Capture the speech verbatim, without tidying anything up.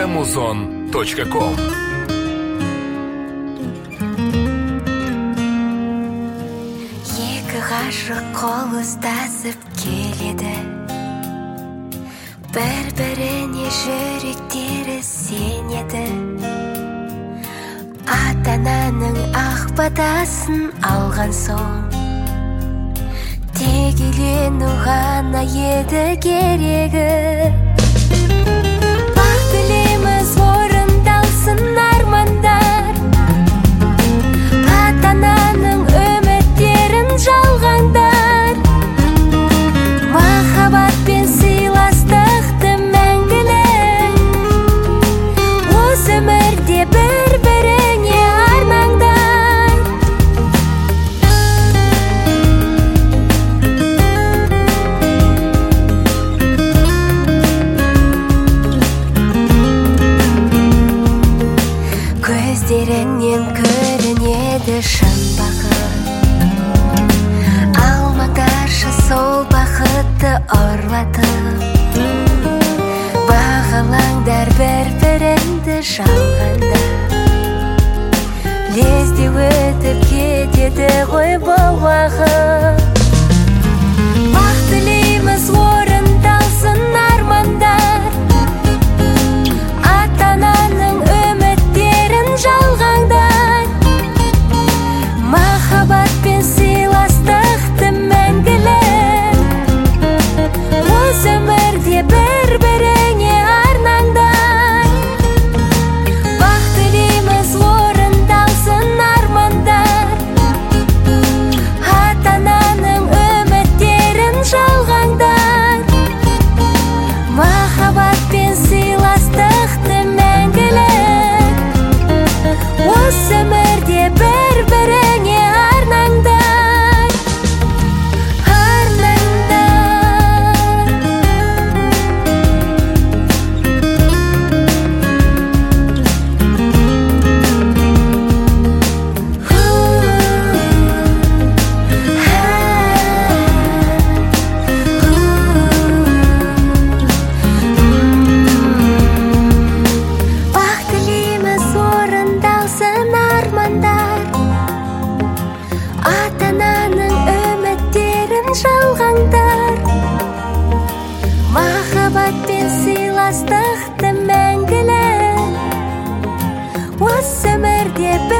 музон точка ком. Екі ғашық қол ұстасып келеді, бір-біріне жүректері сенеді. Ата-ананың ақ батасын алған соң, тек үйлену ғана еді керегі. Бақ тілейміз орындалсын армандар, ата-ананың үміттерін жалғандар. Махаббат пен сыйластықты мәңгілік, осы өмірде бір-біріңе арнаңдар. Көздеріңнен көрінеді шын бақыт, алмаңдаршы сол бақытты ұрлатып. Бағалаңдар бір-біріңді жалғанда, лезде өтіп кетеді ғой бұл уақыт. Бақ тілейміз орындалсын армандар, ата-ананың үміттерін жалғаңдар. Махаббат пен сыйластықты мәңгілік, осы өмірде бір-біріңе арнаңдар. Бақ тілейміз орындалсын армандар, ата-ананың үміттерін жалғаңдар. Махаббат пен сыйластықты мәңгілік, осы өмірде бір-біріңе арнаңдар. Арнаңдар. Бақ тілейміз орындалсын армандар, ата-ананың үміттерін жалғаңдар. Махаббат пен сыйластықты мәңгілік, осы өмірде